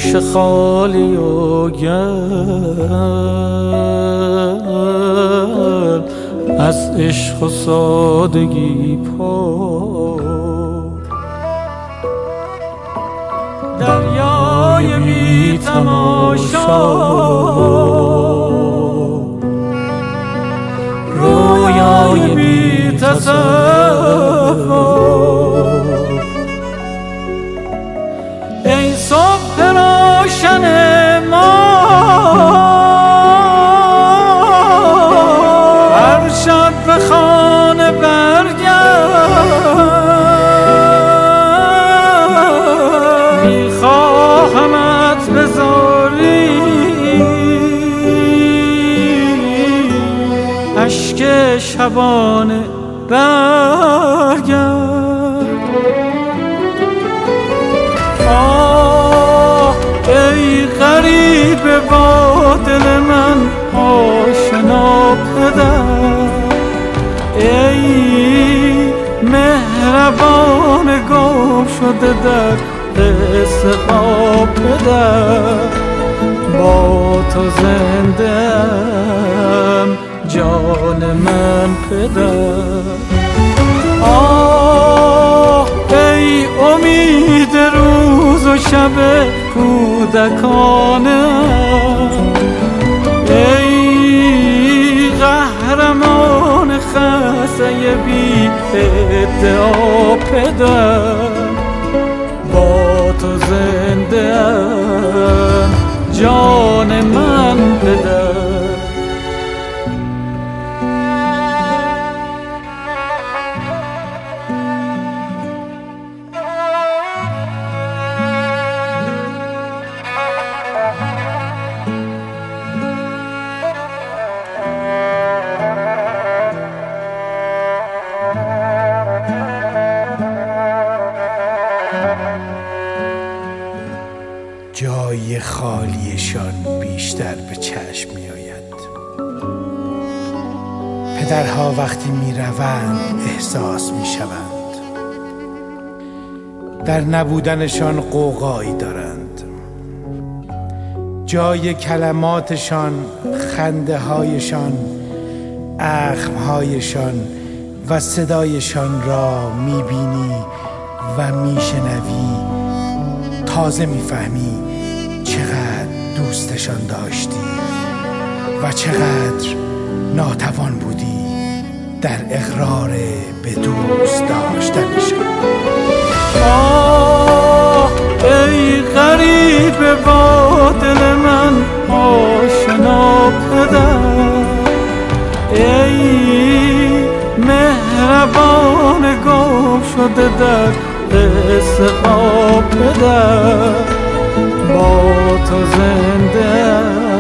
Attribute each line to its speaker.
Speaker 1: گوش خالی و گل از عشق و سادگی پر، دریای بی تماشا، رویای بی تصور. ای صبح روشن ما، هر شب به خانه برگرد، میخواهمت به زاری اشک شبانه برگرد. آه ای غریب با دل من آشنا پدر، ای مهربان گم شده در قصه ها پدر، با تو زنده ام جان من پدر. آه ای امید روز و شب کودکانم، ای قهرمان خسته بی ادعا پدر، با تو زنده ام جان من پدر.
Speaker 2: جای خالیشان بیشتر به چشم می آید. پدرها وقتی می روند احساس می شوند، در نبودنشان قوقایی دارند. جای کلماتشان، خنده هایشان، اخمهایشان و صدایشان را می بینی و می شنوی، تازه می فهمی چقدر دوستشان داشتی و چقدر ناتوان بودی در اقرار به دوست داشتنشان.
Speaker 1: آه ای غریب با دل من آشنا پدر، ای مهربان گم شده در قصه ها پدر، با تو زنده